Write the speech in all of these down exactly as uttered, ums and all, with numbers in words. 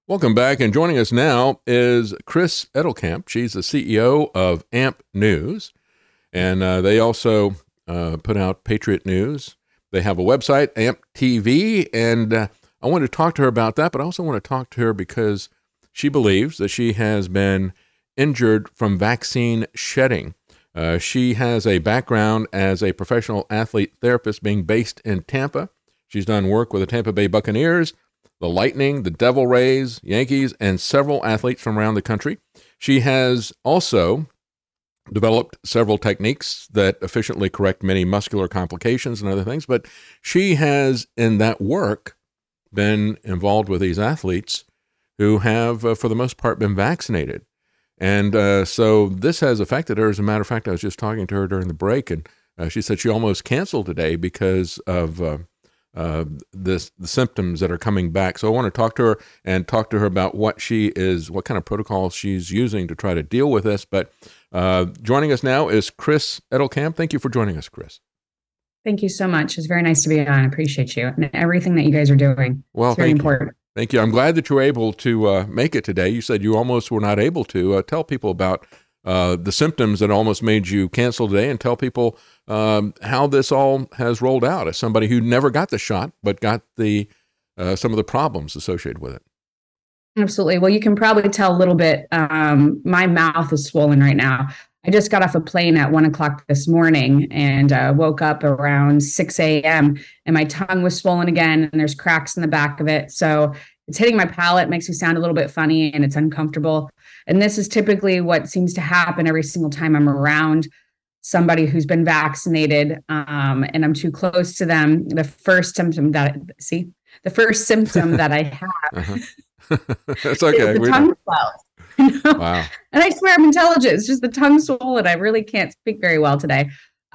Welcome back, and joining us now is Chris Edelkamp. She's the C E O of AMP News, and uh, they also uh, put out Patriot News. They have a website, AMP T V, and uh, I want to talk to her about that, but I also want to talk to her because she believes that she has been injured from vaccine shedding. Uh, she has a background as a professional athlete therapist being based in Tampa. She's done work with the Tampa Bay Buccaneers, the Lightning, the Devil Rays, Yankees, and several athletes from around the country. She has also developed several techniques that efficiently correct many muscular complications and other things, but she has, in that work, been involved with these athletes who have, uh, for the most part, been vaccinated. And uh, so this has affected her. As a matter of fact, I was just talking to her during the break, and uh, she said she almost canceled today because of uh, uh, this, the symptoms that are coming back. So I want to talk to her and talk to her about what she is, what kind of protocols she's using to try to deal with this. But uh, joining us now is Chris Edelkamp. Thank you for joining us, Chris. Thank you so much. It's very nice to be on. I appreciate you and everything that you guys are doing. Well, it's very thank important. you. Thank you. I'm glad that you were able to uh, make it today. You said you almost were not able to. Uh, tell people about uh, the symptoms that almost made you cancel today, and tell people um, how this all has rolled out as somebody who never got the shot but got the uh, some of the problems associated with it. Absolutely. Well, you can probably tell a little bit. Um, my mouth is swollen right now. I just got off a plane at one o'clock this morning and uh, woke up around six a.m. and my tongue was swollen again, and there's cracks in the back of it. So it's hitting my palate, makes me sound a little bit funny, and it's uncomfortable. And this is typically what seems to happen every single time I'm around somebody who's been vaccinated, um, and I'm too close to them. The first symptom that, see, the first symptom that I have uh-huh. That's okay. is the we tongue swells. You know? Wow. And I swear I'm intelligent. It's just the tongue swollen. I really can't speak very well today.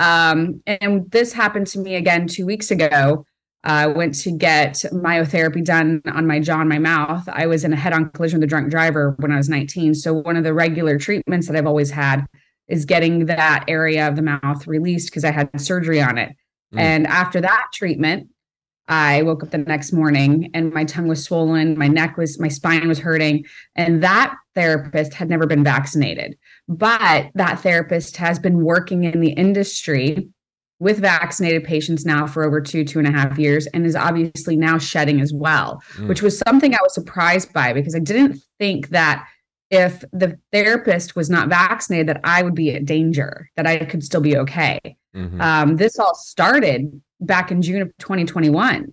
Um, and this happened to me again two weeks ago. I uh, went to get myotherapy done on my jaw and my mouth. I was in a head-on collision with a drunk driver when I was nineteen. So one of the regular treatments that I've always had is getting that area of the mouth released because I had surgery on it. Mm. And after that treatment, I woke up the next morning and my tongue was swollen, my neck was, my spine was hurting, and that therapist had never been vaccinated. But that therapist has been working in the industry with vaccinated patients now for over two, two and a half years, and is obviously now shedding as well, mm. which was something I was surprised by because I didn't think that if the therapist was not vaccinated, that I would be at danger, that I could still be okay. Mm-hmm. Um, this all started back in June of twenty twenty-one.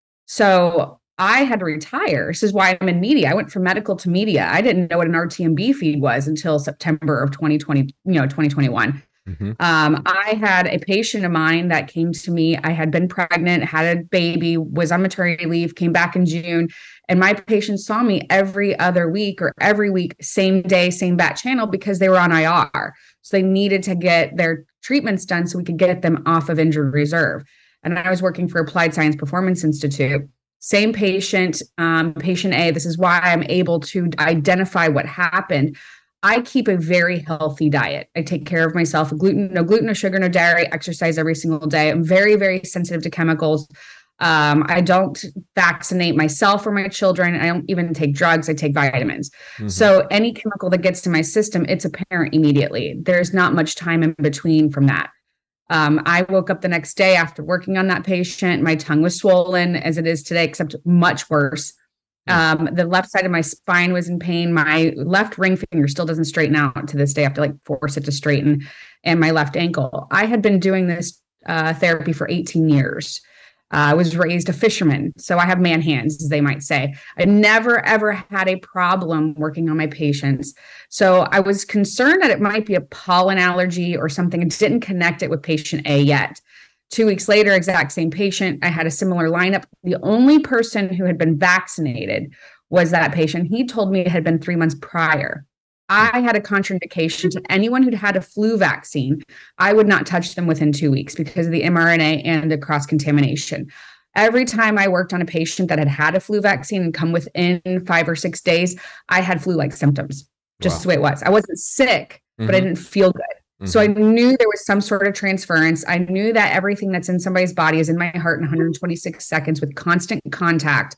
So I had to retire. This is why I'm in media. I went from medical to media. I didn't know what an R T M B feed was until September of twenty twenty, you know, twenty twenty-one. Mm-hmm. Um, I had a patient of mine that came to me. I had been pregnant, had a baby, was on maternity leave, came back in June. And my patients saw me every other week or every week, same day, same bat channel, because they were on I R. So they needed to get their treatments done so we could get them off of injured reserve. And I was working for Applied Science Performance Institute. Same patient, um, patient A. This is why I'm able to identify what happened. I keep a very healthy diet. I take care of myself. Gluten, no gluten, no sugar, no dairy, exercise every single day. I'm very, very sensitive to chemicals. Um, I don't vaccinate myself or my children. I don't even take drugs. I take vitamins. Mm-hmm. So any chemical that gets to my system, it's apparent immediately. There's not much time in between from that. Um, I woke up the next day after working on that patient. My tongue was swollen as it is today, except much worse. Um, the left side of my spine was in pain. My left ring finger still doesn't straighten out to this day. I have to like force it to straighten, and my left ankle. I had been doing this uh, therapy for eighteen years. Uh, I was raised a fisherman, so I have man hands, as they might say. I never, ever had a problem working on my patients. So I was concerned that it might be a pollen allergy or something. I didn't connect it with patient A yet. Two weeks later, exact same patient. I had a similar lineup. The only person who had been vaccinated was that patient. He told me it had been three months prior. I had a contraindication to anyone who'd had a flu vaccine. I would not touch them within two weeks because of the mRNA and the cross-contamination. Every time I worked on a patient that had had a flu vaccine and come within five or six days, I had flu-like symptoms, just wow. the way it was. I wasn't sick, mm-hmm. but I didn't feel good. Mm-hmm. So I knew there was some sort of transference. I knew that everything that's in somebody's body is in my heart in one hundred twenty-six seconds with constant contact.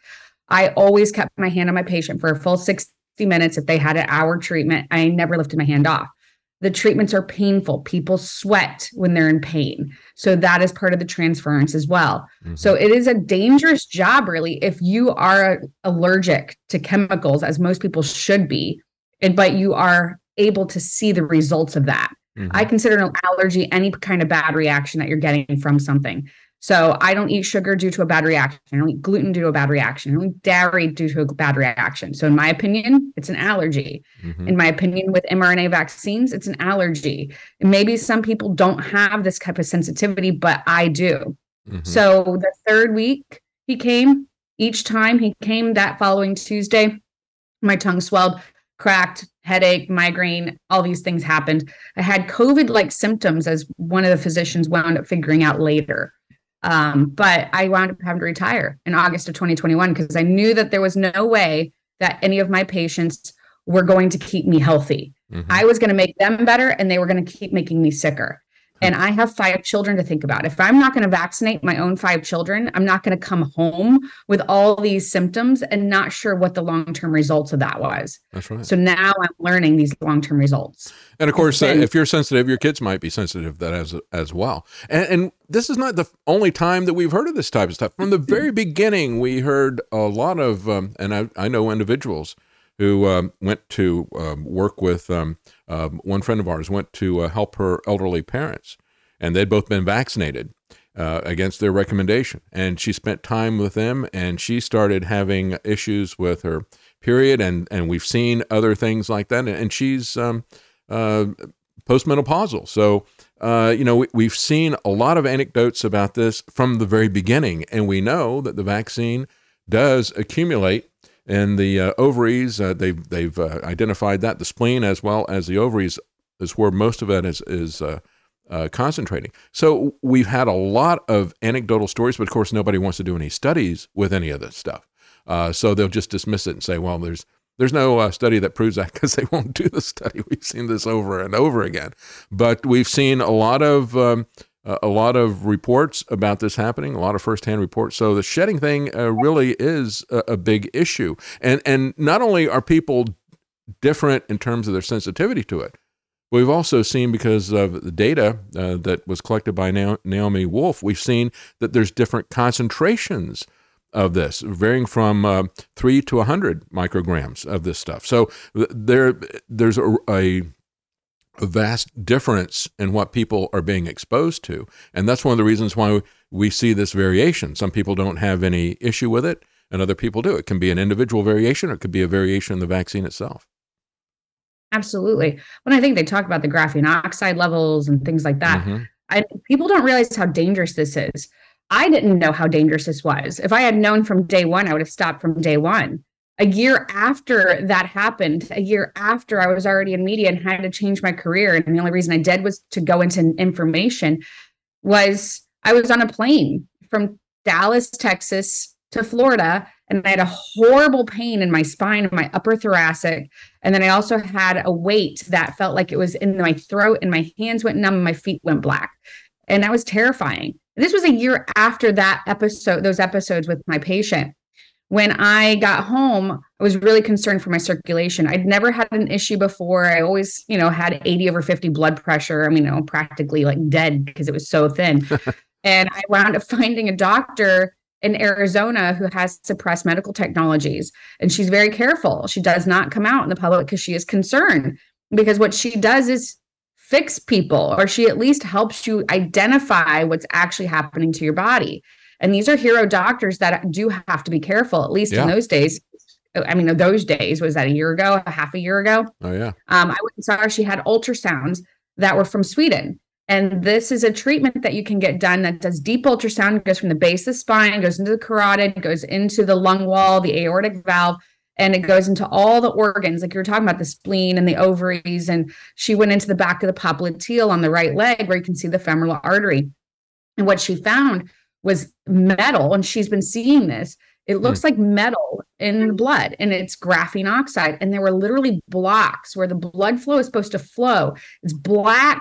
I always kept my hand on my patient for a full sixty minutes. If they had an hour treatment, I never lifted my hand off. The treatments are painful. People sweat when they're in pain. So that is part of the transference as well. Mm-hmm. So it is a dangerous job, really, if you are allergic to chemicals, as most people should be, and but you are able to see the results of that. Mm-hmm. I consider an allergy any kind of bad reaction that you're getting from something. So I don't eat sugar due to a bad reaction. I don't eat gluten due to a bad reaction. I don't eat dairy due to a bad reaction. So in my opinion, it's an allergy. Mm-hmm. In my opinion, with mRNA vaccines, it's an allergy. And maybe some people don't have this type of sensitivity, but I do. Mm-hmm. So the third week he came, each time he came that following Tuesday, my tongue swelled, cracked, headache, migraine, all these things happened. I had COVID-like symptoms, as one of the physicians wound up figuring out later. Um, but I wound up having to retire in August of twenty twenty-one because I knew that there was no way that any of my patients were going to keep me healthy. Mm-hmm. I was going to make them better and they were going to keep making me sicker. And I have five children to think about. If I'm not going to vaccinate my own five children, I'm not going to come home with all these symptoms and not sure what the long-term results of that was. That's right. So now I'm learning these long-term results. And of course, uh, if you're sensitive, your kids might be sensitive to that as as well. And, and this is not the only time that we've heard of this type of stuff. From the very beginning, we heard a lot of, um, and I, I know individuals who um, went to um, work with um, um, one friend of ours, went to uh, help her elderly parents, and they'd both been vaccinated uh, against their recommendation. And she spent time with them, and she started having issues with her period, and, and we've seen other things like that. And she's um, uh, postmenopausal. So, uh, you know, we, we've seen a lot of anecdotes about this from the very beginning, and we know that the vaccine does accumulate in the uh, ovaries. Uh, they've they've uh, identified that the spleen as well as the ovaries is where most of it is is uh, uh, concentrating. So we've had a lot of anecdotal stories, but of course nobody wants to do any studies with any of this stuff. Uh, so they'll just dismiss it and say, well, there's there's no uh, study that proves that, because they won't do the study. We've seen this over and over again, but we've seen a lot of um, a lot of reports about this happening, a lot of firsthand reports. So the shedding thing uh, really is a, a big issue. And and not only are people different in terms of their sensitivity to it, but we've also seen, because of the data uh, that was collected by Na- Naomi Wolf, we've seen that there's different concentrations of this, varying from uh, three to one hundred micrograms of this stuff. So th- there there's a, a a vast difference in what people are being exposed to. And that's one of the reasons why we see this variation. Some people don't have any issue with it, and other people do. It can be an individual variation, or it could be a variation in the vaccine itself. Absolutely. When I think they talk about the graphene oxide levels and things like that, mm-hmm. I, people don't realize how dangerous this is. I didn't know how dangerous this was. If I had known from day one, I would have stopped from day one. A year after that happened, a year after I was already in media and had to change my career, and the only reason I did was to go into information, was I was on a plane from Dallas, Texas to Florida, and I had a horrible pain in my spine and my upper thoracic. And then I also had a weight that felt like it was in my throat, and my hands went numb and my feet went black. And that was terrifying. This was a year after that episode, those episodes with my patient. When I got home, I was really concerned for my circulation. I'd never had an issue before. I always, you know, had eighty over fifty blood pressure. I mean, you know, practically like dead because it was so thin. And I wound up finding a doctor in Arizona who has suppressed medical technologies. And she's very careful. She does not come out in the public because she is concerned, because what she does is fix people, or she at least helps you identify what's actually happening to your body. And these are hero doctors that do have to be careful, at least yeah. in those days. I mean, those days, was that a year ago, a half a year ago? Oh, yeah. Um, I went and saw her. She had ultrasounds that were from Sweden. And this is a treatment that you can get done that does deep ultrasound, goes from the base of the spine, goes into the carotid, goes into the lung wall, the aortic valve, and it goes into all the organs, like you were talking about, the spleen and the ovaries. And she went into the back of the popliteal on the right leg, where you can see the femoral artery. And what she found was metal, and she's been seeing this. It looks mm. like metal in the blood, and it's graphene oxide. And there were literally blocks where the blood flow is supposed to flow. It's black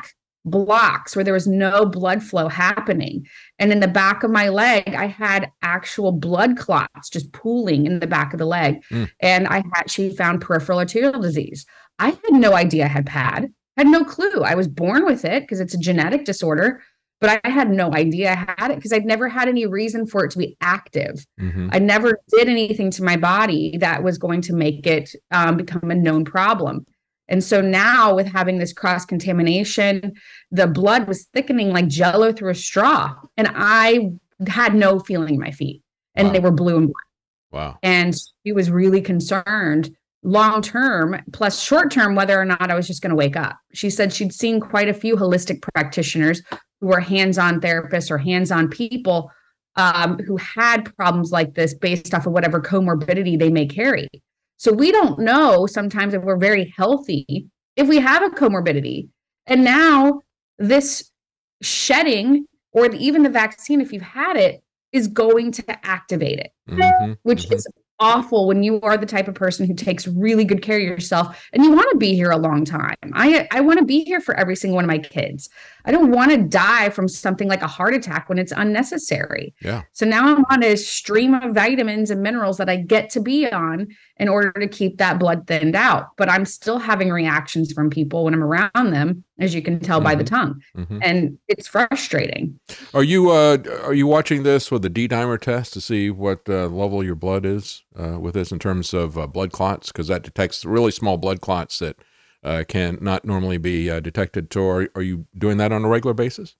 blocks where there was no blood flow happening. And in the back of my leg, I had actual blood clots just pooling in the back of the leg. Mm. And I had, she found peripheral arterial disease. I had no idea I had P A D, had no clue. I was born with it because it's a genetic disorder, but I had no idea I had it because I'd never had any reason for it to be active. Mm-hmm. I never did anything to my body that was going to make it um, become a known problem. And so now with having this cross-contamination, the blood was thickening like jello through a straw. And I had no feeling in my feet. And wow. They were blue and black. Wow. And she was really concerned long-term plus short-term, whether or not I was just going to wake up. She said she'd seen quite a few holistic practitioners who were hands-on therapists or hands-on people um, who had problems like this based off of whatever comorbidity they may carry. So we don't know sometimes if we're very healthy, if we have a comorbidity. And now this shedding or even the vaccine, if you've had it, is going to activate it, mm-hmm, which mm-hmm. is awful when you are the type of person who takes really good care of yourself and you want to be here a long time. I, I want to be here for every single one of my kids. I don't want to die from something like a heart attack when it's unnecessary. Yeah. So now I'm on a stream of vitamins and minerals that I get to be on in order to keep that blood thinned out. But I'm still having reactions from people when I'm around them, as you can tell mm-hmm. by the tongue. Mm-hmm. And it's frustrating. Are you uh, are you watching this with a D-dimer test to see what uh, level your blood is uh, with this in terms of uh, blood clots? Because that detects really small blood clots that uh, can not normally be uh, detected. So are, are you doing that on a regular basis?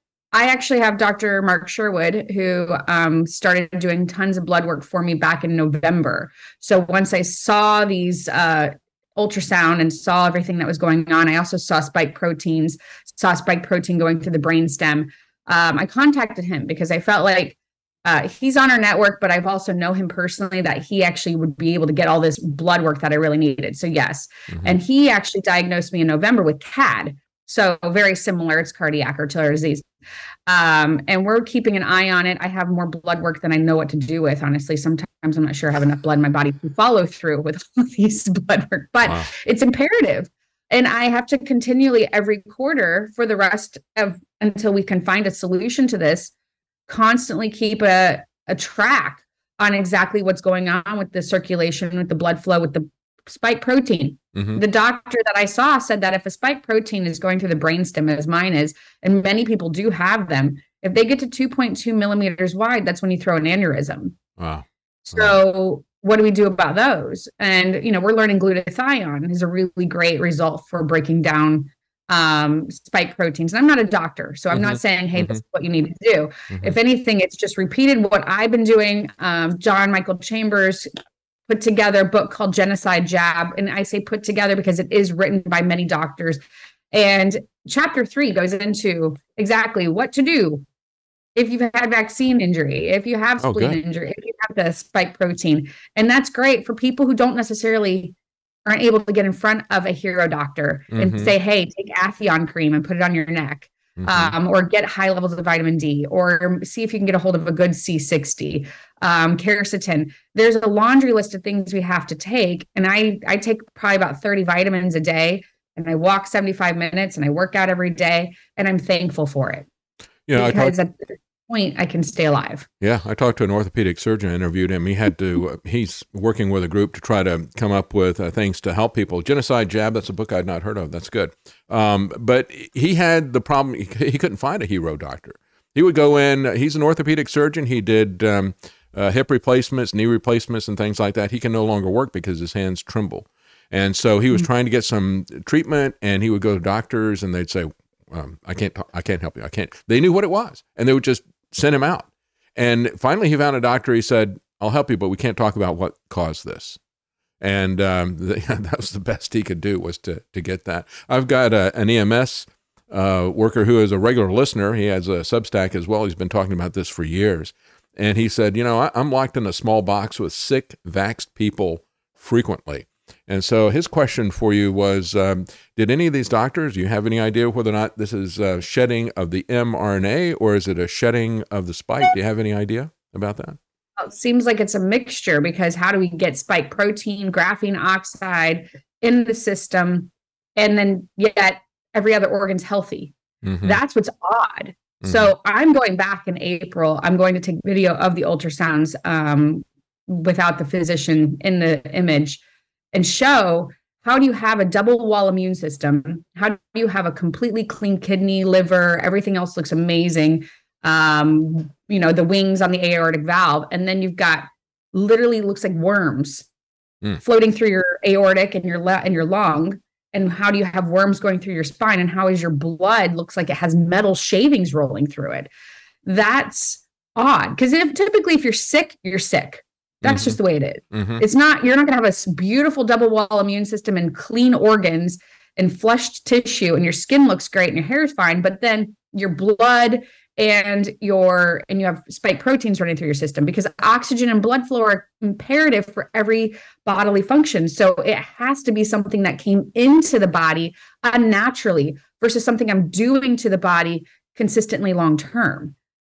I actually have Doctor Mark Sherwood, who um, started doing tons of blood work for me back in November. So once I saw these uh, ultrasound and saw everything that was going on, I also saw spike proteins, saw spike protein going through the brainstem. Um, I contacted him because I felt like uh, he's on our network, but I've also know him personally that he actually would be able to get all this blood work that I really needed. So yes, mm-hmm. And he actually diagnosed me in November with C A D. So very similar, it's cardiac arterial disease. Um, and we're keeping an eye on it. I have more blood work than I know what to do with. Honestly, sometimes I'm not sure I have enough blood in my body to follow through with all these blood work, but wow. It's imperative. And I have to continually every quarter for the rest of until we can find a solution to this, constantly keep a, a track on exactly what's going on with the circulation, with the blood flow, with the spike protein. Mm-hmm. The doctor that I saw said that if a spike protein is going through the brainstem, as mine is, and many people do have them, if they get to two point two millimeters wide, that's when you throw an aneurysm. Wow. So wow. What do we do about those? And, you know, we're learning glutathione is a really great result for breaking down um, spike proteins. And I'm not a doctor, so I'm mm-hmm. not saying, hey, mm-hmm. this is what you need to do. Mm-hmm. If anything, it's just repeated what I've been doing. Um, John Michael Chambers put together a book called Genocide Jab. And I say put together because it is written by many doctors. And chapter three goes into exactly what to do if you've had vaccine injury, if you have spleen oh, injury, if you have the spike protein. And that's great for people who don't necessarily aren't able to get in front of a hero doctor mm-hmm. and say, hey, take Atheon cream and put it on your neck. Mm-hmm. Um, or get high levels of vitamin D, or see if you can get a hold of a good C sixty, um, quercetin. There's a laundry list of things we have to take. And I, I take probably about thirty vitamins a day, and I walk seventy-five minutes, and I work out every day, and I'm thankful for it. You know, because I talk- at this point I can stay alive. Yeah. I talked to an orthopedic surgeon, interviewed him. He had to, uh, he's working with a group to try to come up with uh, things to help people. Genocide Jab, that's a book I'd not heard of. That's good. Um, but he had the problem, he, he couldn't find a hero doctor. He would go in, he's an orthopedic surgeon. He did um, uh, hip replacements, knee replacements, and things like that. He can no longer work because his hands tremble. And so he was mm-hmm. trying to get some treatment, and he would go to doctors, and they'd say, um, I can't, I can't help you. I can't. They knew what it was, and they would just send him out. And finally he found a doctor. He said, I'll help you, but we can't talk about what caused this. And um, the, that was the best he could do, was to to get that. I've got a, an E M S uh, worker who is a regular listener. He has a Substack as well. He's been talking about this for years. And he said, you know, I, I'm locked in a small box with sick, vaxxed people frequently. And so his question for you was, um, did any of these doctors, do you have any idea whether or not this is uh, shedding of the mRNA, or is it a shedding of the spike? Do you have any idea about that? Well, it seems like it's a mixture, because how do we get spike protein, graphene oxide in the system, and then yet every other organ's healthy? Mhm. That's what's odd. Mhm. So I'm going back in April. I'm going to take video of the ultrasounds um, without the physician in the image and show how do you have a double wall immune system? How do you have a completely clean kidney, liver, everything else looks amazing. Um, you know, the wings on the aortic valve. And then you've got literally looks like worms Mm. floating through your aortic and your le- and your lung. And how do you have worms going through your spine? And how is your blood looks like it has metal shavings rolling through it? That's odd. Because if, typically if you're sick, you're sick. That's Mhm. just the way it is. Mhm. It's not, you're not going to have a s- beautiful double wall immune system and clean organs and flushed tissue and your skin looks great and your hair is fine. But then your blood and your, and you have spike proteins running through your system because oxygen and blood flow are imperative for every bodily function. So it has to be something that came into the body unnaturally versus something I'm doing to the body consistently long term.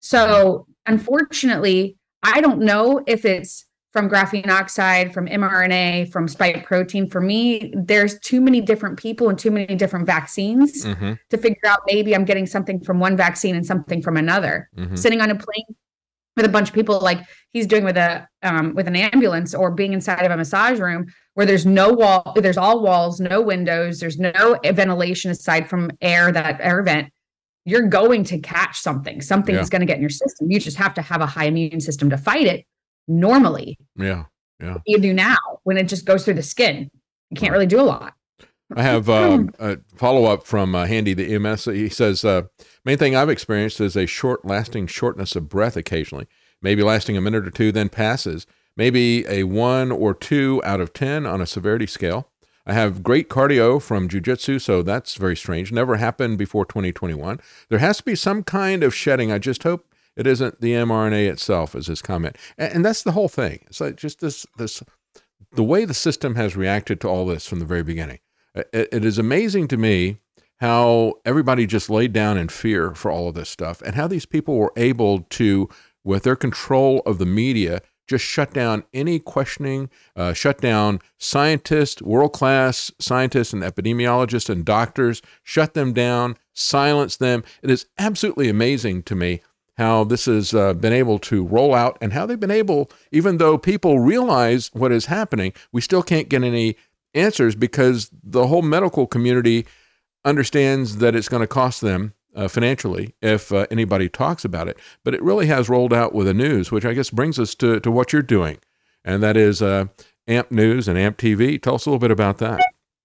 So unfortunately, I don't know if it's from graphene oxide, from mRNA, from spike protein. For me, there's too many different people and too many different vaccines Mhm. to figure out maybe I'm getting something from one vaccine and something from another. Mhm. Sitting on a plane with a bunch of people like he's doing with a um, with an ambulance or being inside of a massage room where there's no wall, there's all walls, no windows, there's no ventilation aside from air, that air vent. You're going to catch something. Something's Yeah. going to get in your system. You just have to have a high immune system to fight it. Normally, Yeah. Yeah. you do now when it just goes through the skin. You can't Right. really do a lot. I have um, a follow up from uh, Handy, the E M S. He says, uh, main thing I've experienced is a short lasting shortness of breath occasionally, maybe lasting a minute or two, then passes, maybe a one or two out of ten on a severity scale. I have great cardio from jujitsu, so that's very strange. Never happened before twenty twenty-one. There has to be some kind of shedding. I just hope it isn't the mRNA itself, is his comment. And, and that's the whole thing. It's like just this, this, the way the system has reacted to all this from the very beginning. It, it is amazing to me how everybody just laid down in fear for all of this stuff and how these people were able to, with their control of the media, just shut down any questioning, uh, shut down scientists, world-class scientists and epidemiologists and doctors, shut them down, silence them. It is absolutely amazing to me how this has uh, been able to roll out and how they've been able, even though people realize what is happening, we still can't get any answers because the whole medical community understands that it's going to cost them uh, financially if uh, anybody talks about it. But it really has rolled out with the news, which I guess brings us to, to what you're doing. And that is uh, A M P News and A M P T V. Tell us a little bit about that.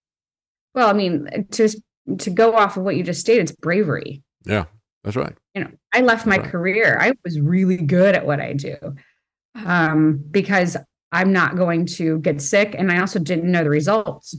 Well, I mean, to to go off of what you just stated, it's bravery. Yeah, that's right. You know, I left my That's right. career. I was really good at what I do um, because I'm not going to get sick. And I also didn't know the results.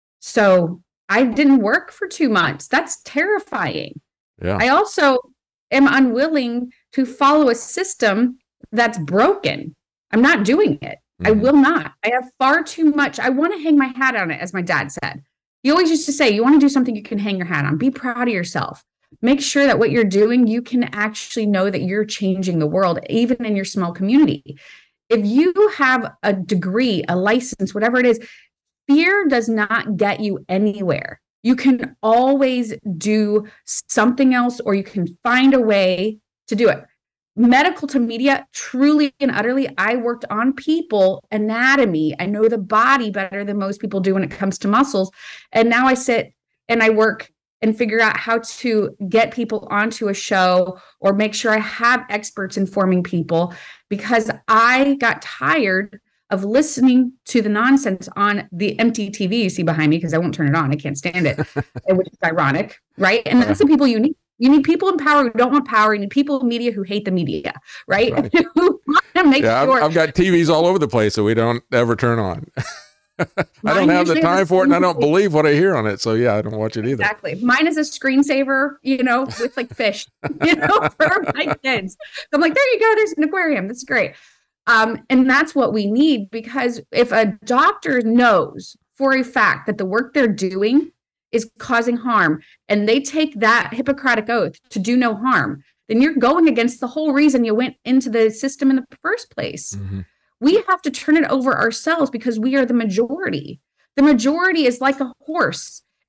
So I didn't work for two months. That's terrifying. Yeah. I also am unwilling to follow a system that's broken. I'm not doing it. Mhm. I will not. I have far too much. I want to hang my hat on it, as my dad said. He always used to say, you want to do something you can hang your hat on. Be proud of yourself. Make sure that what you're doing, you can actually know that you're changing the world, even in your small community. If you have a degree, a license, whatever it is, fear does not get you anywhere. You can always do something else, or you can find a way to do it. Medical to media, truly and utterly, I worked on people anatomy. I know the body better than most people do when it comes to muscles. And now I sit and I work and figure out how to get people onto a show or make sure I have experts informing people, because I got tired of listening to the nonsense on the empty T V you see behind me, because I won't turn it on. I can't stand it, which is ironic, right? And that's the people you need. You need people in power who don't want power. You need people in media who hate the media, right? Right. Who want to make Yeah, sure. I've, I've got T Vs all over the place that we don't ever turn on. I Mine don't have the usually has time a for it, and I don't screensaver. believe what I hear on it. So yeah, I don't watch it either. Exactly. Mine is a screensaver, you know, with like fish, you know, for my kids. So I'm like, there you go. There's an aquarium. That's great. Um, and that's what we need, because if a doctor knows for a fact that the work they're doing is causing harm, and they take that Hippocratic oath to do no harm, then you're going against the whole reason you went into the system in the first place. Mm-hmm. We have to turn it over ourselves because we are the majority. The majority is like a horse,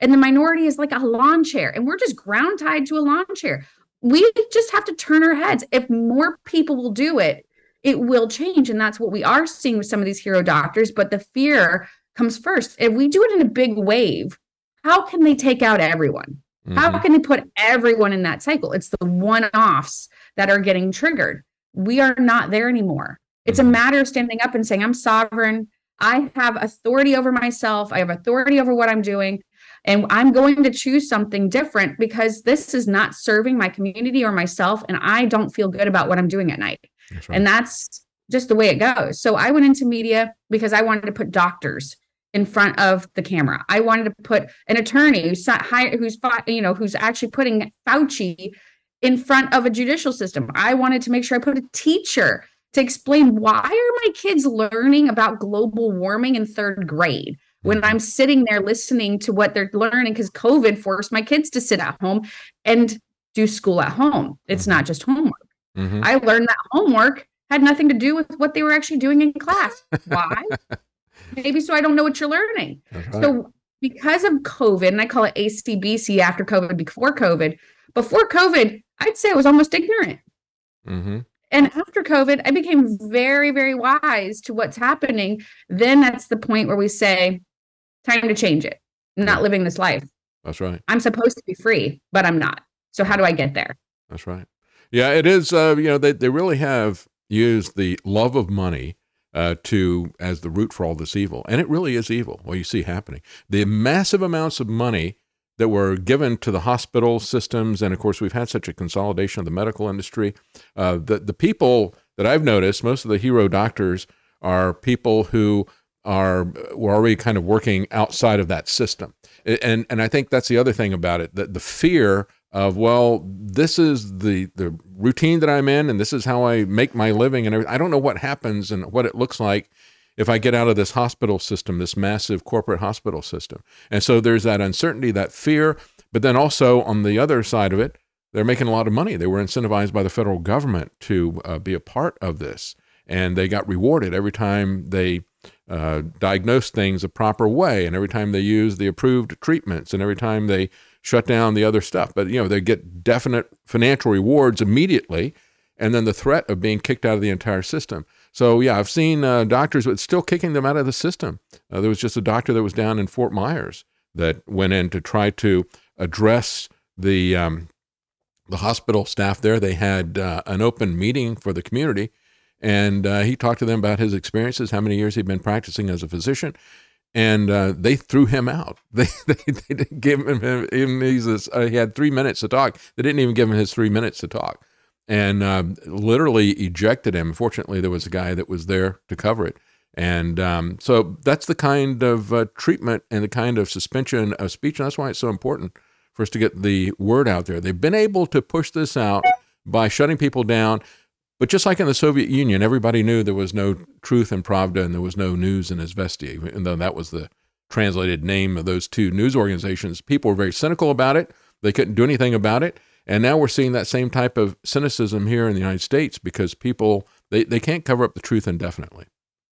And the minority is like a lawn chair, and we're just ground tied to a lawn chair. We just have to turn our heads. If more people will do it, it will change. And that's what we are seeing with some of these hero doctors. But the fear comes first. If we do it in a big wave, how can they take out everyone? Mm-hmm. How can they put everyone in that cycle? It's the one-offs that are getting triggered. We are not there anymore. It's mm-hmm. a matter of standing up and saying, I'm sovereign. I have authority over myself. I have authority over what I'm doing. And I'm going to choose something different because this is not serving my community or myself. And I don't feel good about what I'm doing at night. That's right. And that's just the way it goes. So I went into media because I wanted to put doctors in front of the camera. I wanted to put an attorney who's who's you know who's actually putting Fauci in front of a judicial system. I wanted to make sure I put a teacher to explain, why are my kids learning about global warming in third grade when I'm sitting there listening to what they're learning, because COVID forced my kids to sit at home and do school at home. It's mm-hmm. not just homework. Mm-hmm. I learned that homework had nothing to do with what they were actually doing in class. Why? Maybe so I don't know what you're learning. Right. So because of COVID, and I call it A C B C, after COVID, before COVID, before COVID, I'd say I was almost ignorant. Mm-hmm. And after COVID, I became very, very wise to what's happening. Then that's the point where we say, time to change it. I'm not yeah. living this life. That's right. I'm supposed to be free, but I'm not. So how do I get there? That's right. Yeah, it is. Uh, you know, they, they really have used the love of money uh, to as the root for all this evil. And it really is evil, what you see happening. The massive amounts of money that were given to the hospital systems. And of course, we've had such a consolidation of the medical industry. Uh, the, the people that I've noticed, most of the hero doctors are people who are were already kind of working outside of that system. And and I think that's the other thing about it, that the fear of, well, this is the, the routine that I'm in, and this is how I make my living. And I don't know what happens and what it looks like if I get out of this hospital system, this massive corporate hospital system. And so there's that uncertainty, that fear, but then also on the other side of it, they're making a lot of money. They were incentivized by the federal government to uh, be a part of this, and they got rewarded every time they uh, diagnosed things a proper way, and every time they used the approved treatments, and every time they shut down the other stuff. But, you know, they get definite financial rewards immediately, and then the threat of being kicked out of the entire system. So, yeah, I've seen uh, doctors but still kicking them out of the system. Uh, there was just a doctor that was down in Fort Myers that went in to try to address the um, the hospital staff there. They had uh, an open meeting for the community, and uh, he talked to them about his experiences, how many years he'd been practicing as a physician, and uh, they threw him out. They they, they didn't give him, him, him he's a, uh, he had three minutes to talk. They didn't even give him his three minutes to talk. And uh, literally ejected him. Fortunately, there was a guy that was there to cover it. And um, so that's the kind of uh, treatment and the kind of suspension of speech. And that's why it's so important for us to get the word out there. They've been able to push this out by shutting people down. But just like in the Soviet Union, everybody knew there was no truth in Pravda and there was no news in Izvestia, even though that was the translated name of those two news organizations. People were very cynical about it. They couldn't do anything about it. And now we're seeing that same type of cynicism here in the United States because people, they, they can't cover up the truth indefinitely.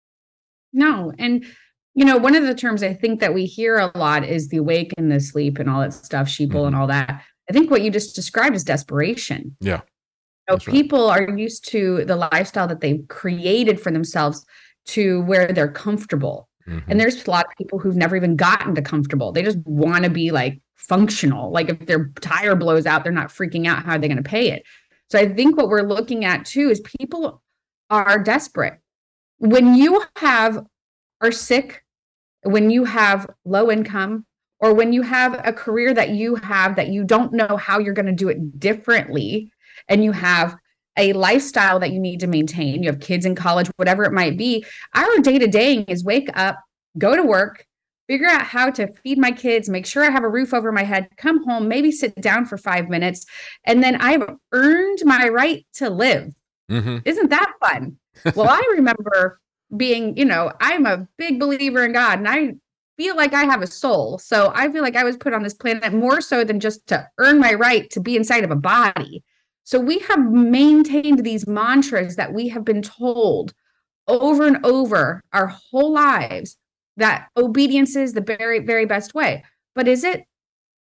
No. And, you know, one of the terms I think that we hear a lot is the awake and the sleep and all that stuff, sheeple mm-hmm. and all that. I think what you just described is desperation. Yeah. So people right. are used to the lifestyle that they've created for themselves to where they're comfortable. Mm-hmm. And there's a lot of people who've never even gotten to comfortable. They just want to be like functional. Like if their tire blows out, they're not freaking out. How are they going to pay it? So I think what we're looking at too is people are desperate. When you have are sick, when you have low income, or when you have a career that you have that you don't know how you're going to do it differently, and you have a lifestyle that you need to maintain, you have kids in college, whatever it might be, our day-to-day is wake up, go to work, figure out how to feed my kids, make sure I have a roof over my head, come home, maybe sit down for five minutes, and then I've earned my right to live. Mm-hmm. Isn't that fun? Well, I remember being, you know, I'm a big believer in God, and I feel like I have a soul. So I feel like I was put on this planet more so than just to earn my right to be inside of a body. So we have maintained these mantras that we have been told over and over our whole lives, that obedience is the very, very best way. But is it?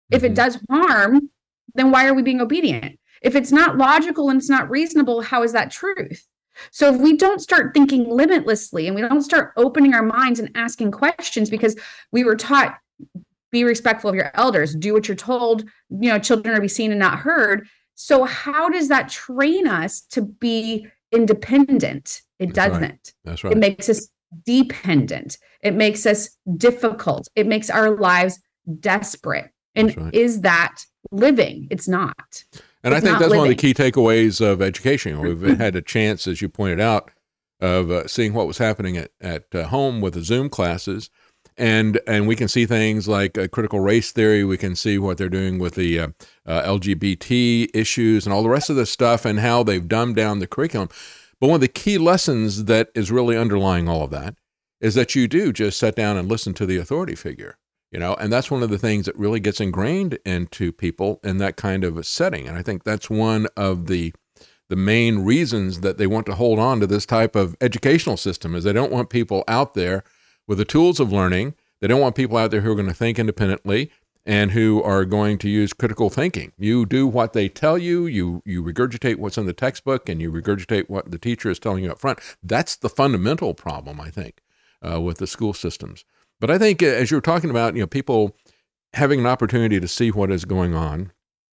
If it Mhm. does harm, then why are we being obedient? If it's not logical and it's not reasonable, how is that truth? So if we don't start thinking limitlessly and we don't start opening our minds and asking questions because we were taught, be respectful of your elders, do what you're told, you know, children are be seen and not heard. So how does that train us to be independent? It That's right. doesn't. That's It right. makes us dependent. It makes us difficult. It makes our lives desperate. And That's right. is that living? It's not. And I It's think not that's one of the living. key takeaways of education. We've had a chance, as you pointed out, of uh, seeing what was happening at, at uh, home with the Zoom classes. And and we can see things like uh, critical race theory. We can see what they're doing with the uh, uh, L G B T issues and all the rest of this stuff and how they've dumbed down the curriculum. But one of the key lessons that is really underlying all of that is that you do just sit down and listen to the authority figure, you know, and that's one of the things that really gets ingrained into people in that kind of a setting. And I think that's one of the the main reasons that they want to hold on to this type of educational system is they don't want people out there with the tools of learning. They don't want people out there who are going to think independently and who are going to use critical thinking. You do what they tell you, you you regurgitate what's in the textbook, and you regurgitate what the teacher is telling you up front. That's the fundamental problem, I think, uh, with the school systems. But I think uh, as you're talking about, you know, people having an opportunity to see what is going on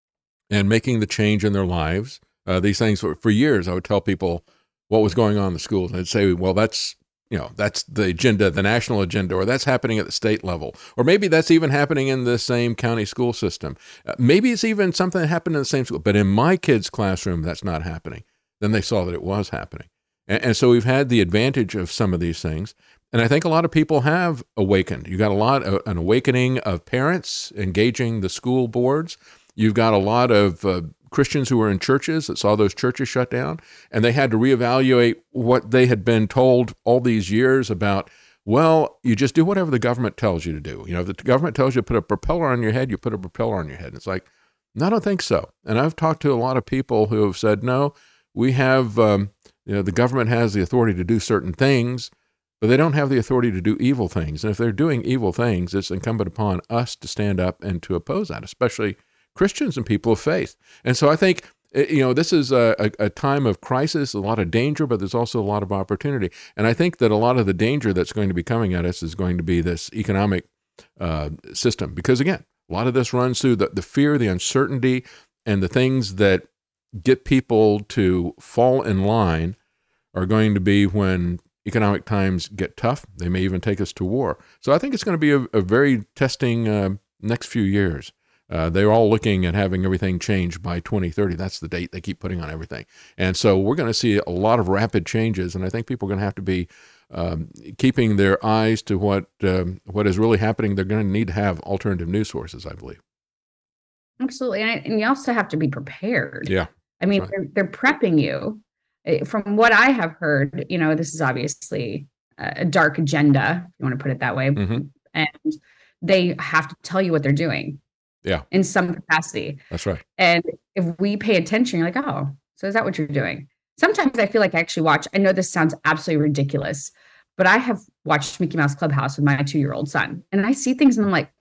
and making the change in their lives, uh, these things, for, for years, I would tell people what was going on in the schools. And I'd say, well, that's You know, that's the agenda, the national agenda, or that's happening at the state level. Or maybe that's even happening in the same county school system. Uh, maybe it's even something that happened in the same school. But in my kid's classroom, that's not happening. Then they saw that it was happening. And, and so we've had the advantage of some of these things. And I think a lot of people have awakened. You got a lot of an awakening of parents engaging the school boards. You've got a lot of uh, Christians who were in churches that saw those churches shut down, and they had to reevaluate what they had been told all these years about, well, you just do whatever the government tells you to do. You know, if the government tells you to put a propeller on your head, you put a propeller on your head. And it's like, no, I don't think so. And I've talked to a lot of people who have said, no, we have, um, you know, the government has the authority to do certain things, but they don't have the authority to do evil things. And if they're doing evil things, it's incumbent upon us to stand up and to oppose that, especially Christians and people of faith. And so I think, you know, this is a, a, a time of crisis, a lot of danger, but there's also a lot of opportunity. And I think that a lot of the danger that's going to be coming at us is going to be this economic uh, system. Because again, a lot of this runs through the, the fear, the uncertainty, and the things that get people to fall in line are going to be when economic times get tough. They may even take us to war. So I think it's going to be a, a very testing uh, next few years. Uh, they're all looking at having everything changed by twenty thirty. That's the date they keep putting on everything. And so we're going to see a lot of rapid changes, and I think people are going to have to be um, keeping their eyes to what um, what is really happening. They're going to need to have alternative news sources, I believe. Absolutely. And, and you also have to be prepared. Yeah. I mean, Right. they're, they're prepping you. Eh, From what I have heard, you know, this is obviously a a dark agenda, if you want to put it that way. Mm-hmm. And they have to tell you what they're doing. Yeah. In some capacity. That's right. And if we pay attention, you're like, oh, so is that what you're doing? Sometimes I feel like I actually watch, I know this sounds absolutely ridiculous, but I have watched Mickey Mouse Clubhouse with my two-year-old son. And I see things and I'm like,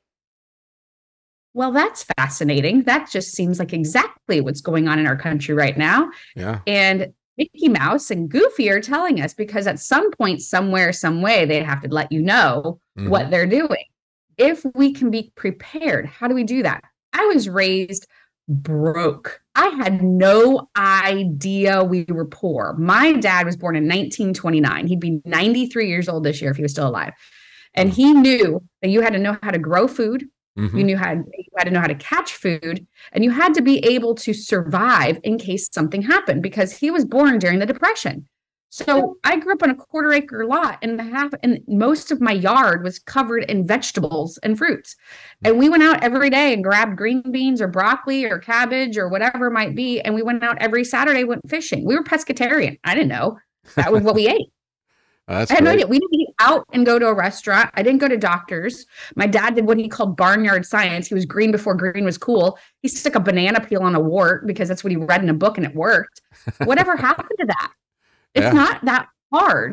well, that's fascinating. That just seems like exactly what's going on in our country right now. Yeah. And Mickey Mouse and Goofy are telling us because at some point, somewhere, some way, they have to let you know Mhm. what they're doing. If we can be prepared, how do we do that? I was raised broke. I had no idea we were poor. My dad was born in nineteen twenty-nine. He'd be ninety-three years old this year if he was still alive. And he knew that you had to know how to grow food. Mhm. You knew how to, you had to know how to catch food, and you had to be able to survive in case something happened because he was born during the Depression. So I grew up on a quarter acre lot, and the half and most of my yard was covered in vegetables and fruits. And we went out every day and grabbed green beans or broccoli or cabbage or whatever it might be. And we went out every Saturday, went fishing. We were pescatarian. I didn't know. That was what we ate. That's I had no great. idea. We didn't eat out and go to a restaurant. I didn't go to doctors. My dad did what he called barnyard science. He was green before green was cool. He stuck a banana peel on a wart because that's what he read in a book and it worked. Whatever happened to that? It's Yeah. not that hard.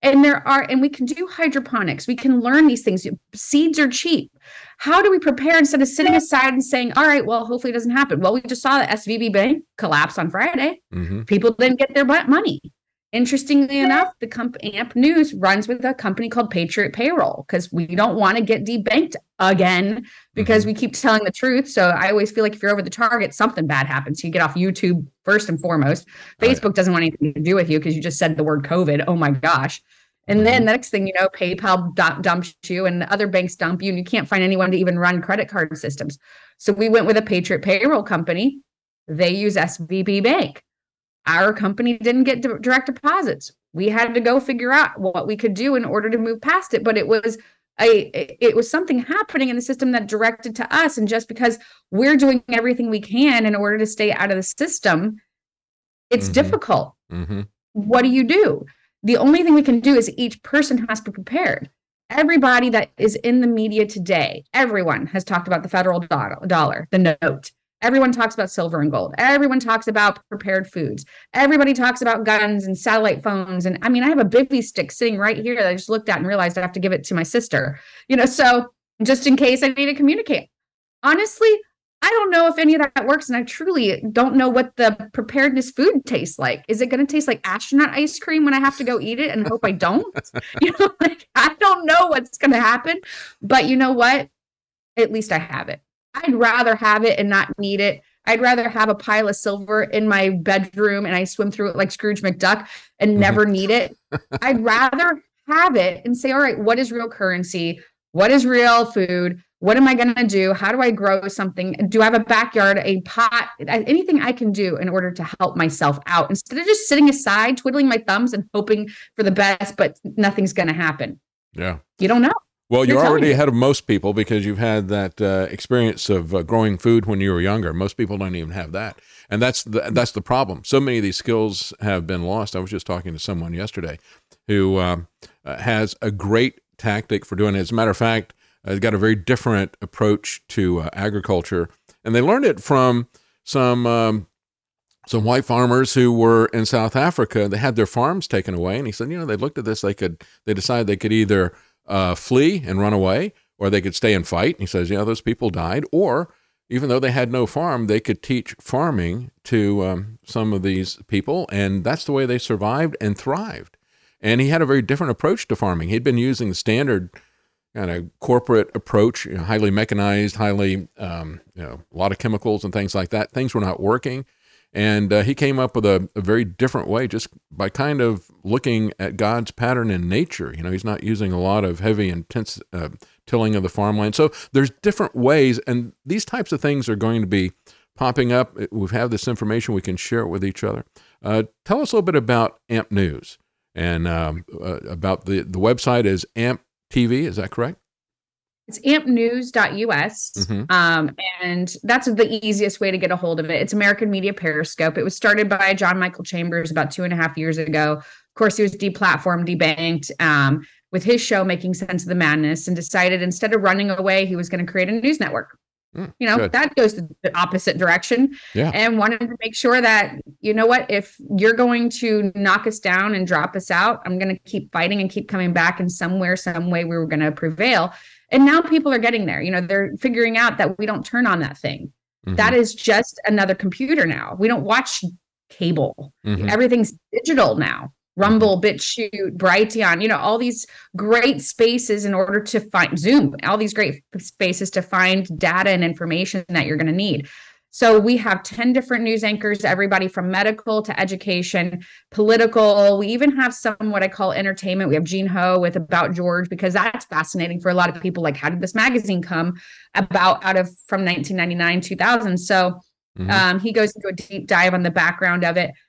And there are, and we can do hydroponics. We can learn these things. Seeds are cheap. How do we prepare instead of sitting aside and saying, all right, well, hopefully it doesn't happen? Well, we just saw the S V B Bank collapse on Friday. Mm-hmm. People didn't get their money. Interestingly enough, the company AMP News runs with a company called Patriot Payroll because we don't want to get debanked again because mm-hmm. we keep telling the truth. So I always feel like if you're over the target, something bad happens. You get off YouTube first and foremost. Facebook oh, yeah. doesn't want anything to do with you because you just said the word COVID. Oh my gosh. And mm-hmm. then the next thing you know, PayPal d- dumps you and other banks dump you and you can't find anyone to even run credit card systems. So we went with a Patriot Payroll company. They use S V B Bank. Our company didn't get direct deposits. We had to go figure out what we could do in order to move past it. But it was a, it was something happening in the system that directed to us. And just because we're doing everything we can in order to stay out of the system, it's mm-hmm. difficult. Mm-hmm. What do you do? The only thing we can do is each person has to be prepared. Everybody that is in the media today, everyone has talked about the federal dollar, the note. Everyone talks about silver and gold. Everyone talks about prepared foods. Everybody talks about guns and satellite phones. And I mean, I have a bivy stick sitting right here that I just looked at and realized I have to give it to my sister, you know, so just in case I need to communicate. Honestly, I don't know if any of that works. And I truly don't know what the preparedness food tastes like. Is it going to taste like astronaut ice cream when I have to go eat it and hope I don't? You know, like, I don't know what's going to happen. But you know what? At least I have it. I'd rather have it and not need it. I'd rather have a pile of silver in my bedroom and I swim through it like Scrooge McDuck and never need it. I'd rather have it and say, all right, what is real currency? What is real food? What am I going to do? How do I grow something? Do I have a backyard, a pot, anything I can do in order to help myself out instead of just sitting aside, twiddling my thumbs and hoping for the best, but nothing's going to happen. Yeah. You don't know. Well, you're, you're already me. ahead of most people because you've had that uh, experience of uh, growing food when you were younger. Most people don't even have that. And that's the, that's the problem. So many of these skills have been lost. I was just talking to someone yesterday who um, uh, has a great tactic for doing it. As a matter of fact, uh, got a very different approach to uh, agriculture. And they learned it from some um, some white farmers who were in South Africa. They had their farms taken away. And he said, you know, they looked at this, they could, they decided they could either Uh, flee and run away, or they could stay and fight. He says, yeah, those people died. Or even though they had no farm, they could teach farming to um, some of these people, and that's the way they survived and thrived. And he had a very different approach to farming. He'd been using the standard kind of corporate approach, you know, highly mechanized, highly, um, you know, a lot of chemicals and things like that. Things were not working. And uh, he came up with a, a very different way just by kind of looking at God's pattern in nature. You know, he's not using a lot of heavy, intense uh, tilling of the farmland. So there's different ways, and these types of things are going to be popping up. We have this information. We can share it with each other. Uh, tell us a little bit about AMP News and um, uh, about the, the website is AMP T V. Is that correct? It's amp news dot U S, mm-hmm. um, and that's the easiest way to get a hold of it. It's American Media Periscope. It was started by John Michael Chambers about two and a half years ago. Of course, he was deplatformed, debanked um, with his show Making Sense of the Madness, and decided instead of running away, he was going to create a news network. Mm, you know, good. That goes the opposite direction. Yeah. And wanted to make sure that, you know what, if you're going to knock us down and drop us out, I'm going to keep fighting and keep coming back, and somewhere, some way we were going to prevail. And now people are getting there. You know, they're figuring out that we don't turn on that thing. Mm-hmm. That is just another computer now. We don't watch cable. Mm-hmm. Everything's digital now. Rumble, BitChute, Brighteon, you know, all these great spaces in order to find Zoom, all these great spaces to find data and information that you're going to need. So we have ten different news anchors, everybody from medical to education, political. We even have some what I call entertainment. We have Gene Ho with About George, because that's fascinating for a lot of people. Like, how did this magazine come about out of from nineteen ninety-nine, two thousand? So mm-hmm. um, he goes into a deep dive on the background of it.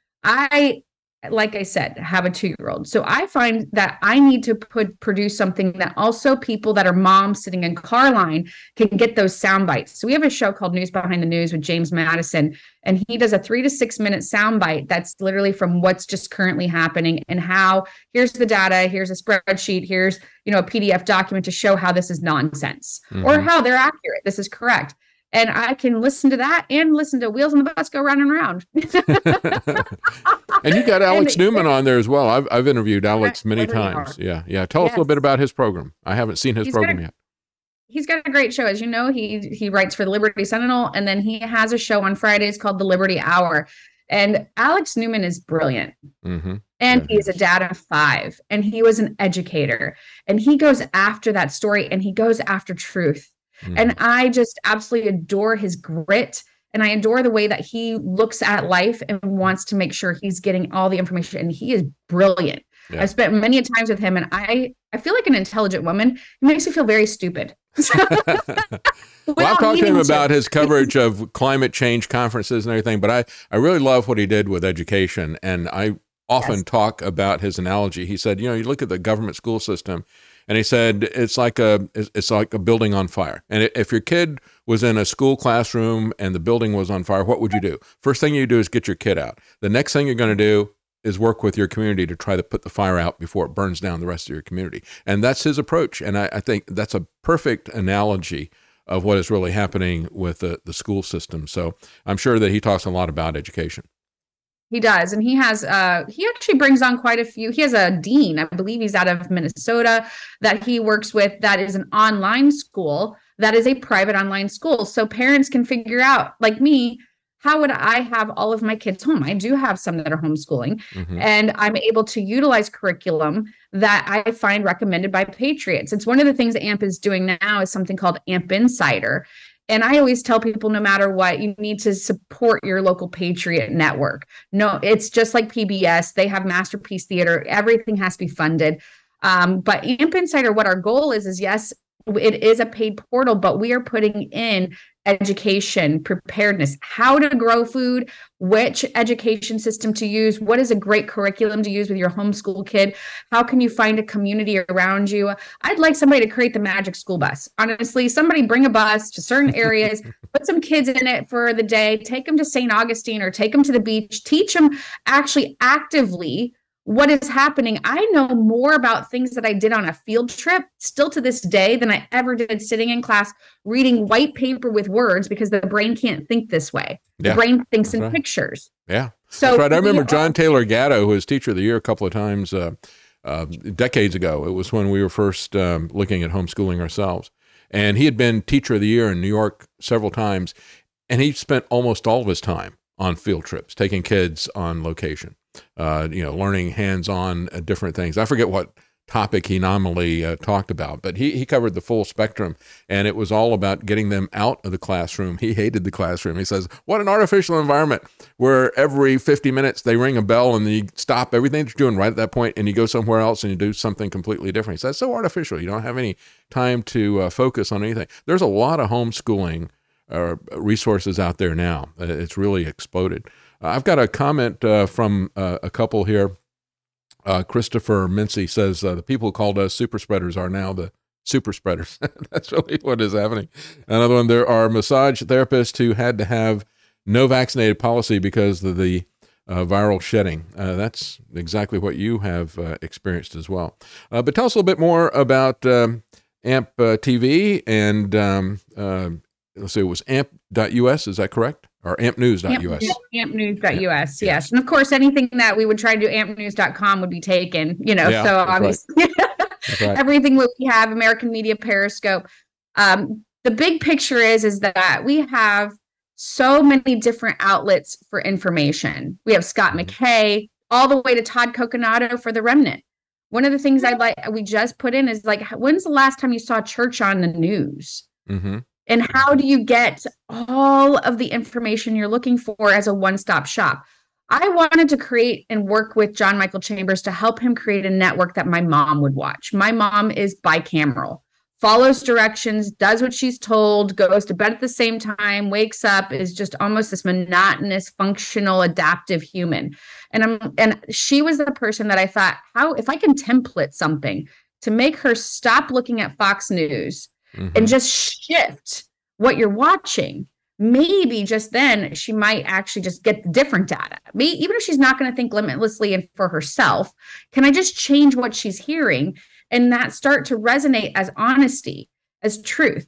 I like I said, have a two-year-old. So I find that I need to put produce something that also people that are moms sitting in car line can get those sound bites. So we have a show called News Behind the News with James Madison, and he does a three to six minute sound bite that's literally from what's just currently happening and how here's the data, here's a spreadsheet, here's, you know, a P D F document to show how this is nonsense mm-hmm. or how they're accurate. This is correct. And I can listen to that and listen to Wheels on the Bus Go Round and Round. And you got Alex and, Newman on there as well. I've, I've interviewed Alex many times. Are. Yeah. Yeah. Tell yes. us a little bit about his program. I haven't seen his He's program a, yet. He's got a great show. As you know, he, he writes for the Liberty Sentinel, and then he has a show on Fridays called the Liberty Hour. And Alex Newman is brilliant. Mm-hmm. And yeah, he's a dad of five, and he was an educator, and he goes after that story, and he goes after truth. Mm-hmm. And I just absolutely adore his grit, and I adore the way that he looks at life and wants to make sure he's getting all the information. And he is brilliant. Yeah. I've spent many a times with him, and I, I feel like an intelligent woman. It makes me feel very stupid. Well, I've talked to him about his coverage of climate change conferences and everything, but I, I really love what he did with education. And I often yes. talk about his analogy. He said, you know, you look at the government school system, and he said, it's like a, it's like a building on fire. And if your kid was in a school classroom and the building was on fire, what would you do? First thing you do is get your kid out. The next thing you're going to do is work with your community to try to put the fire out before it burns down the rest of your community. And that's his approach. And I, I think that's a perfect analogy of what is really happening with the, the school system. So I'm sure that he talks a lot about education. He does. And he has, uh, he actually brings on quite a few. He has a dean, I believe he's out of Minnesota, that he works with, that is an online school, that is a private online school. So parents can figure out, like me, how would I have all of my kids home? I do have some that are homeschooling, mm-hmm. and I'm able to utilize curriculum that I find recommended by Patriots. It's one of the things that A M P is doing now is something called A M P Insider. And I always tell people, no matter what, you need to support your local Patriot network. No, it's just like P B S. They have Masterpiece Theater. Everything has to be funded. Um, but A M P Insider, what our goal is, is yes, it is a paid portal, but we are putting in education, preparedness, how to grow food, which education system to use, what is a great curriculum to use with your homeschool kid, how can you find a community around you. I'd like somebody to create the magic school bus. Honestly, somebody bring a bus to certain areas, put some kids in it for the day, take them to Saint Augustine or take them to the beach, teach them actually actively what is happening. I know more about things that I did on a field trip still to this day than I ever did sitting in class reading white paper with words, because the brain can't think this way. Yeah, the brain thinks in right. pictures. Yeah. So that's right. I remember John Taylor Gatto, who was teacher of the year a couple of times uh, uh, decades ago. It was when we were first um, looking at homeschooling ourselves. And he had been teacher of the year in New York several times. And he spent almost all of his time on field trips, taking kids on location. Uh, you know, learning hands-on uh, different things. I forget what topic he nominally uh, talked about, but he, he covered the full spectrum, and it was all about getting them out of the classroom. He hated the classroom. He says, what an artificial environment where every fifty minutes they ring a bell and you stop everything that you're doing right at that point and you go somewhere else and you do something completely different. He says, so artificial. You don't have any time to uh, focus on anything. There's a lot of homeschooling uh, resources out there now. It's really exploded. I've got a comment uh, from uh, a couple here. Uh, Christopher Mincy says, uh, the people who called us super spreaders are now the super spreaders. That's really what is happening. Another one, there are massage therapists who had to have no vaccinated policy because of the uh, viral shedding. Uh, that's exactly what you have uh, experienced as well. Uh, but tell us a little bit more about um, A M P uh, T V and um, uh, let's see, it was A M P dot U S, is that correct? Or A M P news dot U S. A M P news dot U S, yes. And of course, anything that we would try to do A M P news dot com would be taken, you know, yeah, so obviously right. right. everything we have, American Media, Periscope. Um, the big picture is, is that we have so many different outlets for information. We have Scott mm-hmm. McKay, all the way to Todd Coconato for The Remnant. One of the things I'd like, we just put in is like, when's the last time you saw church on the news? Mm-hmm. And how do you get all of the information you're looking for as a one-stop shop? I wanted to create and work with John Michael Chambers to help him create a network that my mom would watch. My mom is bicameral, follows directions, does what she's told, goes to bed at the same time, wakes up, is just almost this monotonous, functional, adaptive human. And I'm, and she was the person that I thought, how, if I can template something to make her stop looking at Fox News Mm-hmm. and just shift what you're watching, maybe just then she might actually just get different data. Maybe, even if she's not going to think limitlessly and for herself, can I just change what she's hearing and that start to resonate as honesty, as truth?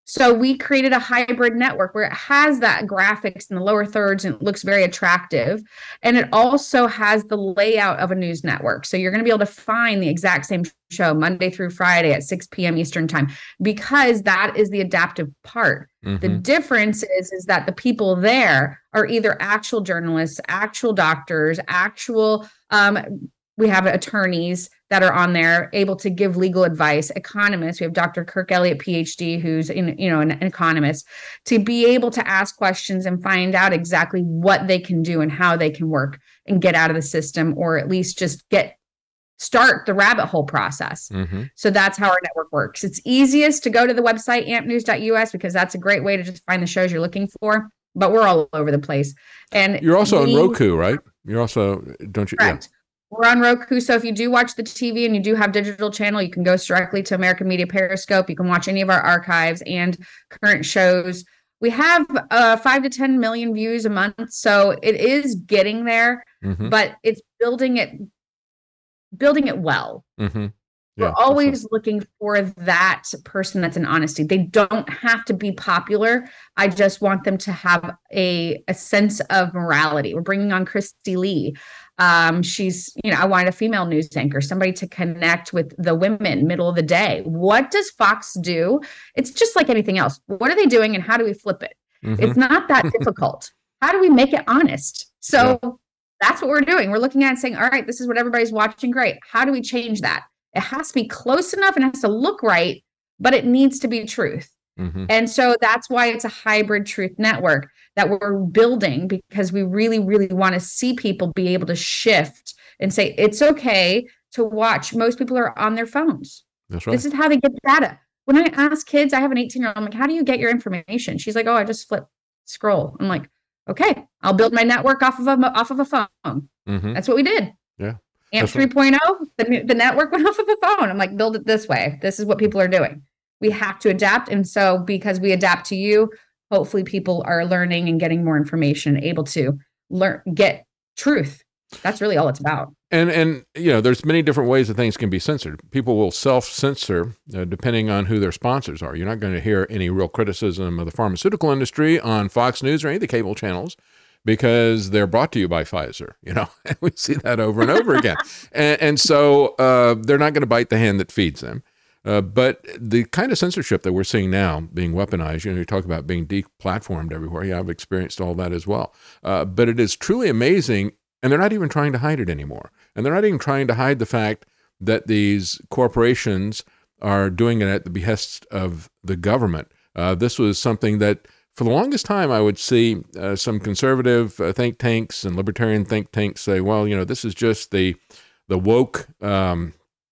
So we created a hybrid network where it has that graphics in the lower thirds and it looks very attractive. And it also has the layout of a news network. So you're going to be able to find the exact same show Monday through Friday at six p.m. Eastern time, because that is the adaptive part. Mm-hmm. The difference is, is that the people there are either actual journalists, actual doctors, actual, um, we have attorneys that are on there able to give legal advice, economists. We have Doctor Kirk Elliott, P H D, who's in, you know, an, an economist, to be able to ask questions and find out exactly what they can do and how they can work and get out of the system, or at least just get start the rabbit hole process. Mm-hmm. So that's how our network works. It's easiest to go to the website amp news dot U S because that's a great way to just find the shows you're looking for. But we're all over the place. And you're also we, on Roku, right? You're also, don't you? Correct. Yeah. We're on Roku. So if you do watch the T V and you do have digital channel, you can go directly to American Media Periscope. You can watch any of our archives and current shows. We have uh, five to ten million views a month. So it is getting there, mm-hmm. but it's building it, building it well. Mm-hmm. Yeah, We're always right. looking for that person that's in honesty. They don't have to be popular. I just want them to have a, a sense of morality. We're bringing on Christy Lee. Um, she's, you know, I wanted a female news anchor, somebody to connect with the women middle of the day. What does Fox do? It's just like anything else. What are they doing and how do we flip it? Mm-hmm. It's not that difficult. How do we make it honest? So yeah. that's what we're doing. We're looking at it and saying, all right, this is what everybody's watching. Great. How do we change that? It has to be close enough and it has to look right, but it needs to be truth. Mm-hmm. And so that's why it's a hybrid truth network that we're building, because we really, really want to see people be able to shift and say, it's okay to watch. Most people are on their phones. That's right. This is how they get the data. When I ask kids, I have an eighteen year old, I'm like, how do you get your information? She's like, oh, I just flip, scroll. I'm like, okay, I'll build my network off of a, off of a phone. Mm-hmm. That's what we did. Yeah. AMP three point oh, the, the network went off of a phone. I'm like, build it this way. This is what people are doing. We have to adapt. And so because we adapt to you, hopefully people are learning and getting more information, able to learn, get truth. That's really all it's about. And, and you know, there's many different ways that things can be censored. People will self-censor uh, depending on who their sponsors are. You're not going to hear any real criticism of the pharmaceutical industry on Fox News or any of the cable channels, because they're brought to you by Pfizer, you know, and we see that over and over again. And, and so uh, they're not going to bite the hand that feeds them. Uh, but the kind of censorship that we're seeing now being weaponized, you know, you talk about being deplatformed everywhere. Yeah, I've experienced all that as well. Uh, but it is truly amazing, and they're not even trying to hide it anymore. And they're not even trying to hide the fact that these corporations are doing it at the behest of the government. Uh, this was something that, for the longest time, I would see uh, some conservative uh, think tanks and libertarian think tanks say, well, you know, this is just the the woke um,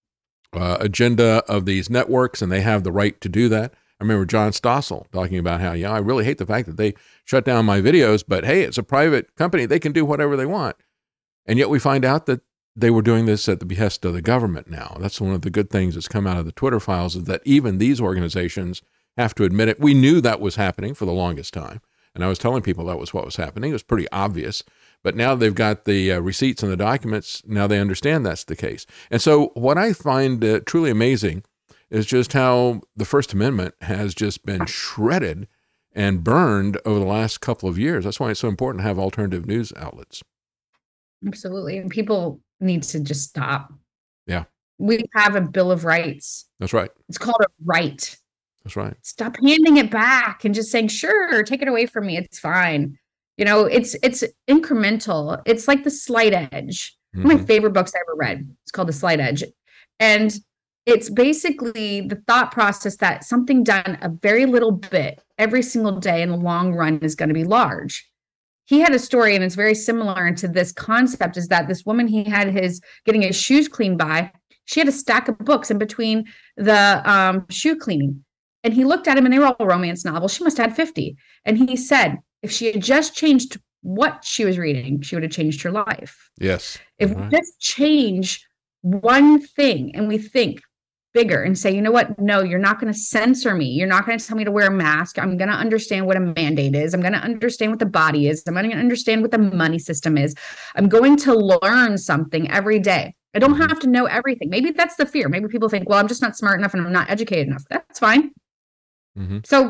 uh, agenda of these networks, and they have the right to do that. I remember John Stossel talking about how, yeah, I really hate the fact that they shut down my videos, but hey, it's a private company. They can do whatever they want. And yet we find out that they were doing this at the behest of the government now. That's one of the good things that's come out of the Twitter files, is that even these organizations have to admit it. We knew that was happening for the longest time. And I was telling people that was what was happening. It was pretty obvious. But now they've got the uh, receipts and the documents. Now they understand that's the case. And so what I find uh, truly amazing is just how the First Amendment has just been shredded and burned over the last couple of years. That's why it's so important to have alternative news outlets. Absolutely. And people need to just stop. Yeah. We have a Bill of Rights. That's right. It's called a right. That's right. Stop handing it back and just saying, sure, take it away from me. It's fine. You know, it's it's incremental. It's like The Slight Edge. Mm-hmm. One of my favorite books I ever read. It's called The Slight Edge. And it's basically the thought process that something done a very little bit every single day in the long run is going to be large. He had a story, and it's very similar to this concept, is that this woman he had his getting his shoes cleaned by, she had a stack of books in between the um, shoe cleaning. And he looked at him, and they were all romance novels. She must have had fifty. And he said, if she had just changed what she was reading, she would have changed her life. Yes. If right. we just change one thing and we think bigger and say, you know what? No, you're not going to censor me. You're not going to tell me to wear a mask. I'm going to understand what a mandate is. I'm going to understand what the body is. I'm going to understand what the money system is. I'm going to learn something every day. I don't have to know everything. Maybe that's the fear. Maybe people think, well, I'm just not smart enough and I'm not educated enough. That's fine. Mm-hmm. So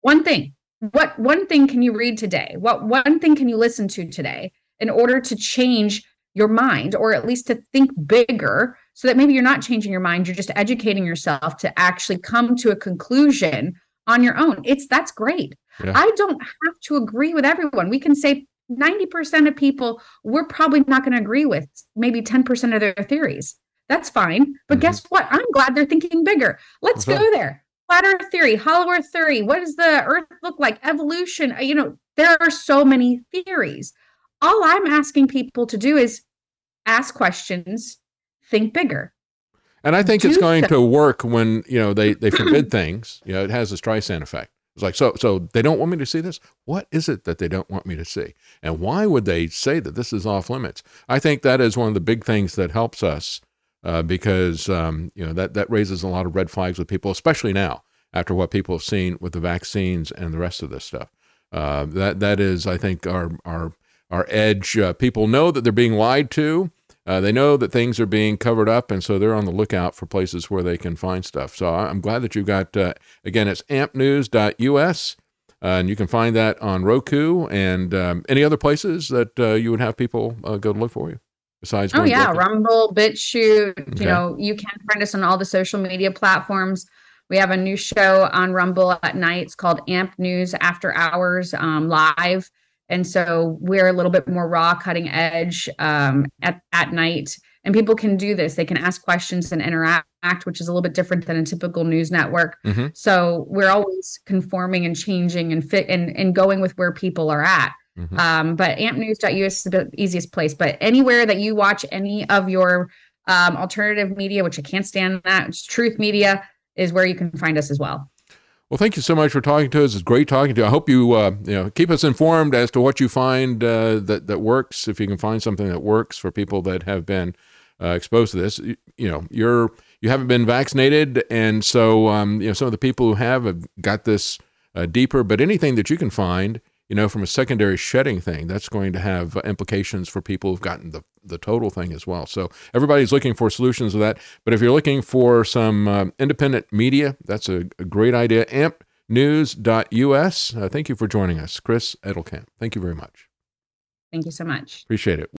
One thing. What one thing can you read today? What one thing can you listen to today in order to change your mind, or at least to think bigger, so that maybe you're not changing your mind, you're just educating yourself to actually come to a conclusion on your own. It's that's great. Yeah. I don't have to agree with everyone. We can say ninety percent of people we're probably not going to agree with, maybe ten percent of their theories. That's fine. But mm-hmm. guess what? I'm glad they're thinking bigger. Let's What's go that? there. Flat Earth theory, hollow Earth theory. What does the Earth look like? Evolution. You know, there are so many theories. All I'm asking people to do is ask questions, think bigger. And I think do it's going so. to work when, you know, they, they forbid things. You know, it has a Streisand effect. It's like, so so they don't want me to see this? What is it that they don't want me to see? And why would they say that this is off limits? I think that is one of the big things that helps us uh, because, um, you know, that, that raises a lot of red flags with people, especially now after what people have seen with the vaccines and the rest of this stuff. Uh, that that is, I think, our, our, our edge. Uh, people know that they're being lied to. Uh, they know that things are being covered up, and so they're on the lookout for places where they can find stuff. So I'm glad that you've got, uh, again, it's amp news dot U S, uh, and you can find that on Roku and um, any other places that uh, you would have people uh, go to look for you besides. Oh, yeah, Rumble, BitChute. Okay. You know, you can find us on all the social media platforms. We have a new show on Rumble at night. It's called Amp News After Hours um, Live. And so we're a little bit more raw, cutting edge um, at, at night. And people can do this. They can ask questions and interact, which is a little bit different than a typical news network. Mm-hmm. So we're always conforming and changing and fit and, and going with where people are at. Mm-hmm. Um, but amp news dot U S is the easiest place. But anywhere that you watch any of your um, alternative media, which I can't stand that, it's Truth Media, is where you can find us as well. Well, thank you so much for talking to us. It's great talking to you. I hope you, uh, you know, keep us informed as to what you find uh, that that works. If you can find something that works for people that have been uh, exposed to this, you, you know, you're you haven't been vaccinated, and so um, you know some of the people who have, have got this uh, deeper. But anything that you can find, you know, from a secondary shedding thing, that's going to have implications for people who've gotten the the total thing as well. So everybody's looking for solutions to that. But if you're looking for some um, independent media, that's a, a great idea. amp news dot U S. Uh, thank you for joining us, Chris Edelkamp. Thank you very much. Thank you so much. Appreciate it.